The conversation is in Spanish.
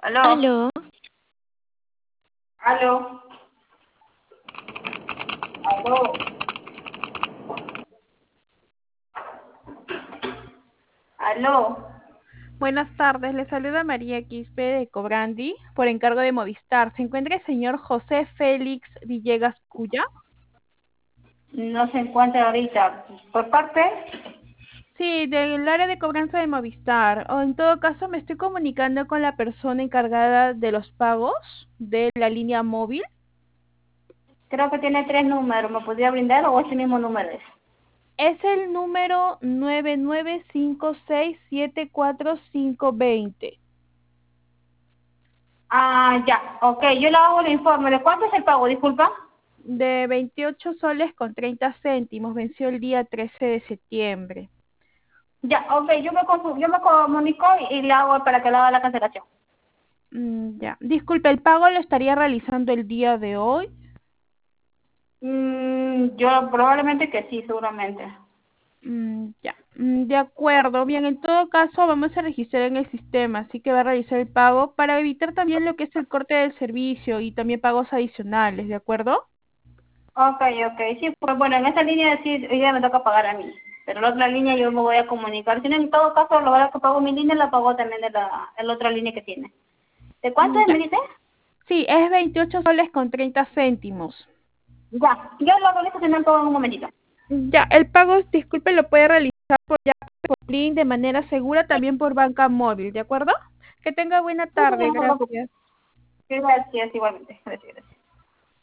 Aló, Aló, aló, aló, aló. Buenas tardes, le saluda María Quispe de Cobrandi por encargo de Movistar. ¿Se encuentra el señor José Félix Villegas Cuya? No se encuentra ahorita. ¿Por parte? Sí, del área de cobranza de Movistar. O en todo caso, me estoy comunicando con la persona encargada de los pagos de la línea móvil. Creo que tiene tres números. ¿Me podría brindar o ese mismo número es? Es el número 9956745520 Ah, ya. Ok, yo le hago el informe. ¿De cuánto es el pago? Disculpa. de 28 soles con 30 céntimos. Venció el día 13 de septiembre. Ya, ok, yo me comunico y le hago para que le haga la cancelación. Ya. Disculpe, ¿el pago lo estaría realizando el día de hoy? Yo probablemente que sí, seguramente. Ya. De acuerdo. Bien, en todo caso vamos a registrar en el sistema, así que va a realizar el pago para evitar también lo que es el corte del servicio y también pagos adicionales, ¿de acuerdo? Ok, ok, sí, pues bueno, en esa línea sí, hoy día me toca pagar a mí, pero en la otra línea yo me voy a comunicar. Si no, en todo caso, lo que pago mi línea, la pago también de la otra línea que tiene. ¿De cuánto es, me Ya. dice? Sí, es 28 soles con 30 céntimos. Ya, yo lo realizo si no todo en un momentito. Ya, el pago, disculpe, lo puede realizar por link de manera segura Sí, también por banca móvil, ¿de acuerdo? Que tenga buena sí, tarde, no se preocupe. gracias. Gracias, igualmente. Gracias.